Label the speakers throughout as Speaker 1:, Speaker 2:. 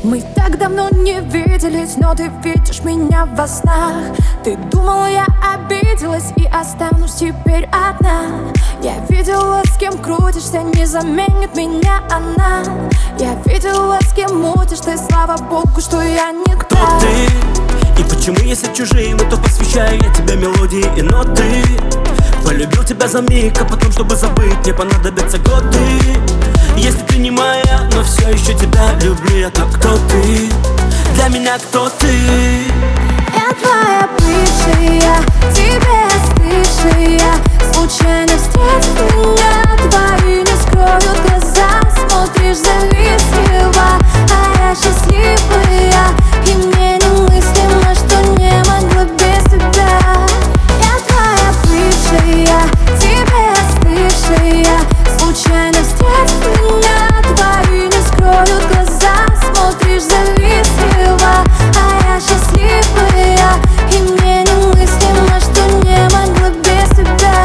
Speaker 1: Мы так давно не виделись, но ты видишь меня во снах. Ты думала, я обиделась и останусь теперь одна. Я видела, с кем крутишься, не заменит меня она. Я видела, с кем мутишь ты, слава богу, что я не та.
Speaker 2: Кто ты? И почему, если чужие, то посвящаю я тебе мелодии и ноты? Полюбил тебя за миг, а потом, чтобы забыть, мне понадобятся годы. Если ты не моя, но все еще тебя люблю я, так кто ты? Для меня кто ты?
Speaker 1: Я твоя бывшая, тебе остывшая. Случайно встретив меня, твои не скроют глаза. Смотришь завистливо, а я счастливая. И мне немыслимо, что не могла без тебя. Я твоя бывшая, тебе остывшая. Случайно встретив меня, твои не скроют глаза. Смотришь завистливо, а я счастливая. И мне немыслимо, что не могла без тебя.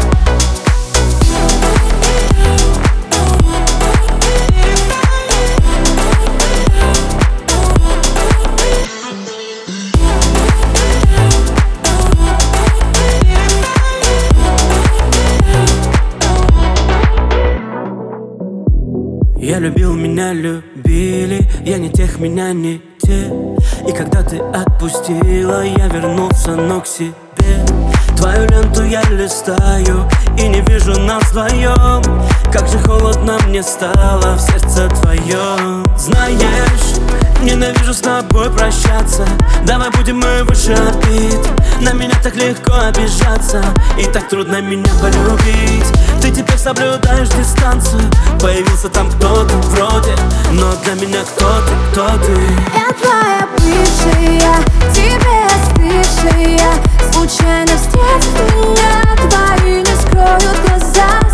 Speaker 2: Я любил, меня любили, я не тех, меня не те. И когда ты отпустила, я вернулся, но к себе. Твою ленту я листаю и не вижу нас вдвоем. Как же холодно мне стало в сердце твоем. Знаешь, ненавижу с тобой прощаться. Давай будем мы выше обид. На меня так легко обижаться и так трудно меня полюбить. Ты теперь соблюдаешь дистанцию. Появился там кто-то вроде, но для меня кто ты, кто ты?
Speaker 1: Я твоя бывшая, тебе остывшая. Случайно встретив меня, твои не скроют глаза.